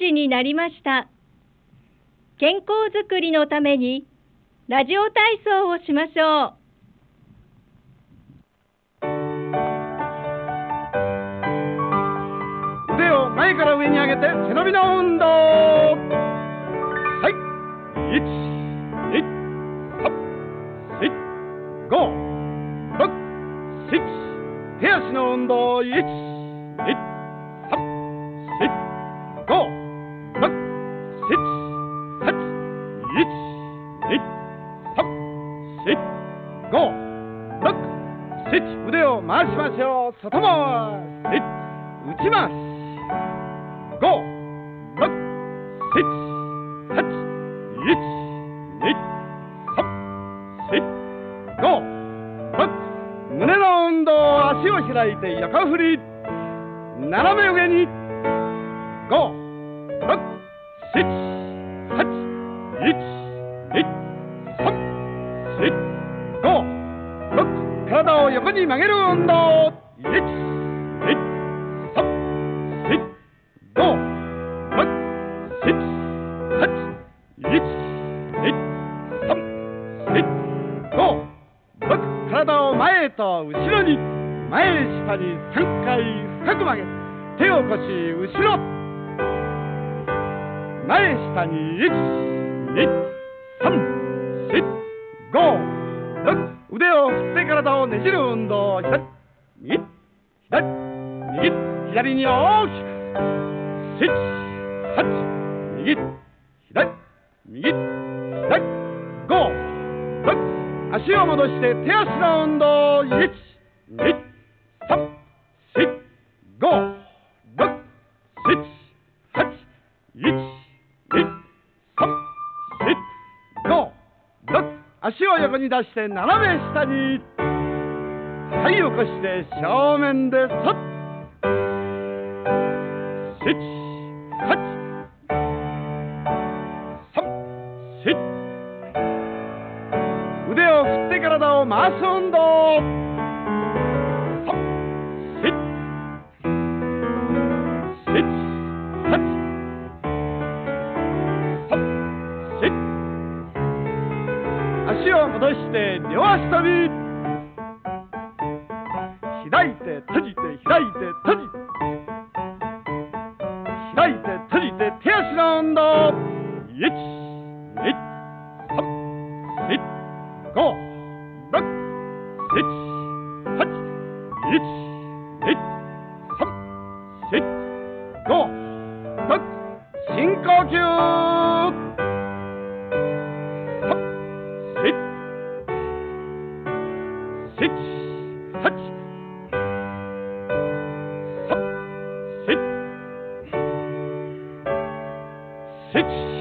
時になりました。健康づくりのためにラジオ体操をしましょう。 腕を前から上に上げて背伸びの運動。はい、1、2、3、4、5、6、7、手足の運動。1、2、3、4、5、6、7、8、1、2、3、4、5、6、7、腕を回しましょう。外回し、内回し、5、6、7、8、1、2、3、4、5、6、胸の運動。足を開いて横振り、斜め上に、5、6、7、8、1、2、3、4、5、6、体を横に曲げる運動。1、2、3、4、5、6、7、8、1、2、3、4、5、6、体を前へと後ろに、前下に3回深く曲げ、手を腰後ろ、前下に1、2、3、4、5、6、腕を振って体をねじる運動。左、右、左、右、左に大きく。7、8、右、左、右、左、5、6、足を戻して手足の運動。1、2、3、4、5、6、7、8、1、2、3、4、5、6、足を横に出して斜め下に。はい、起こして正面でそっ。7、8、3、4、腕を振って体を回す運動。3、4、7、8、3、4、足を戻して両足跳び。開いて閉じて開いて閉じて開いて閉じて手足の運動。1、2、3、4、5、6、7、8、1、2、3、4、5、6、深呼吸。3、4、7、8、6